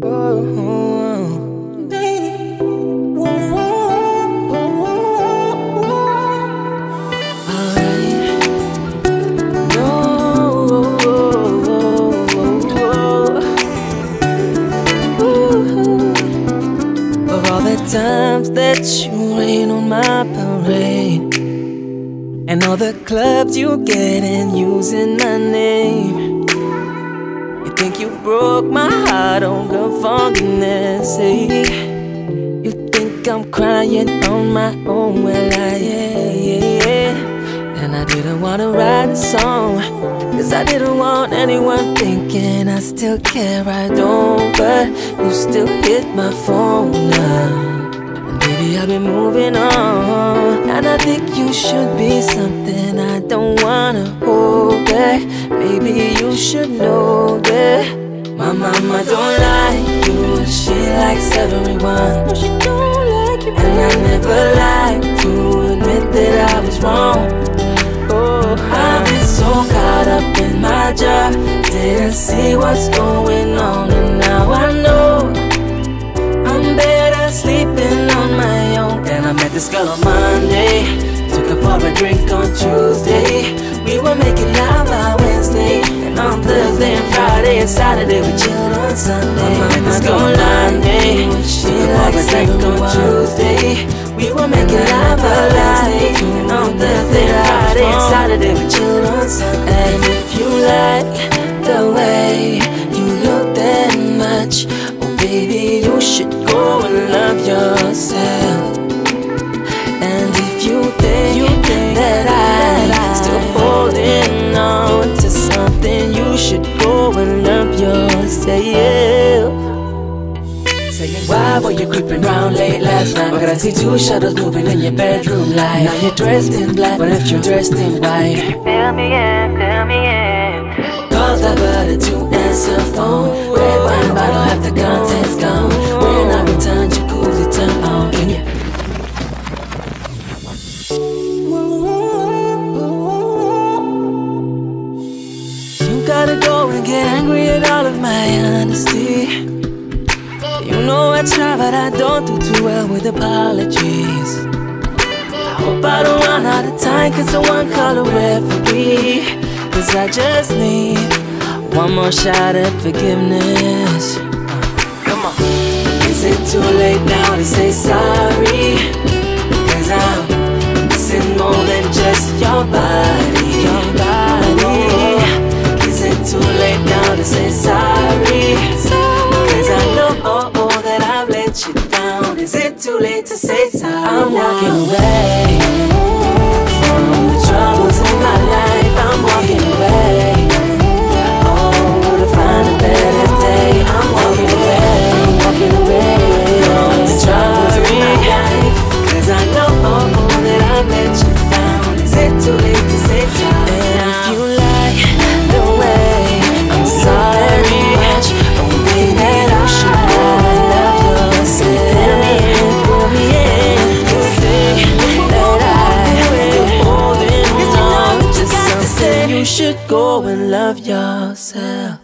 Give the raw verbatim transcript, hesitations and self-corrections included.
Whoa, baby. Whoa, whoa, whoa, whoa. Alright. No. For all the times that you rain on my parade, and all the clubs you get in using my name. You think you broke my heart, oh girl, for goodness sake. You think I'm crying on my own, well I, yeah, yeah, yeah. And I didn't wanna write a song, cause I didn't want anyone thinking I still care, I don't. But you still hit my phone now. Baby, I've been moving on, and I think you should be something I don't wanna hold back. Baby, you should know that my mama don't like you, she likes everyone. No, she don't like you, and I never like to admit that I was wrong. Oh, I've been so caught up in my job, didn't see what's going on, and now I know I'm better sleeping on my own. And I met this girl on Monday, took her for a drink on Tuesday. We were making love on Wednesday, and on Thursday and Friday and Saturday we chilled on Sunday. I met this girl on Monday, she took her for a drink on Tuesday. We were making love on Wednesday, and on Thursday and Friday and Saturday we chilled on Sunday. And if you like the way you look that much, oh baby, you should go and love yourself. And if you think, you think that I'm still holding on to something, you should go and love yourself. Why were you creeping around late last night? But I see two shadows moving in your bedroom light. Now you're dressed in black, but if you're dressed in white, fill me in, fill me in. Calls diverted to answer phone. Red wine bottle, half the contents gone. When I return, jacuzzi turn on. Can you? You gotta go and get angry at all of my honesty. You know I try, but I don't do too well with apologies. I hope I don't run out of time, cause someone call a referee. Cause I just need one more shot at forgiveness. Come on. Is it too late now to say sorry? Cause I'm missing more than just your body, your body. Is it too late now to say sorry? Cause I know oh, oh, that I've let you down. Is it too late to say sorry? I'm walking away from the troubles in my life. I'm walking away, oh, to find a better day. I'm walking away, I'm walking away from the troubles in my life. Cause I know oh, oh, that I've let you down. Is it too late to say sorry? And if you like the way I'm sorry much, oh baby, you should go and love yourself. Fill me in, fill me in. You say that I'm still holding on to something. You should go and love yourself.